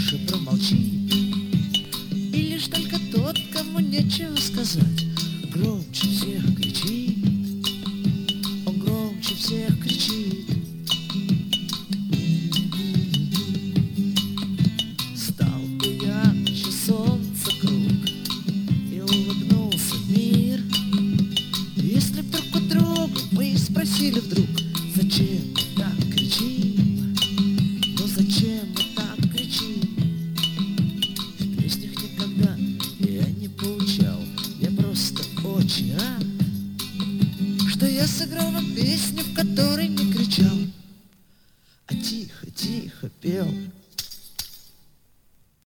лучше промолчи. И лишь только тот, кому нечего сказать, громче всех кричит. Он громче всех кричит. Стал бы ярче солнца круг, и улыбнулся мир, если б друг у друга мы спросили вдруг: зачем мы так кричим? Ну зачем мы так кричим? В песнях никогда я не поучал, я просто очень рад, что я сыграл вам песню, в которой не кричал, а тихо-тихо пел.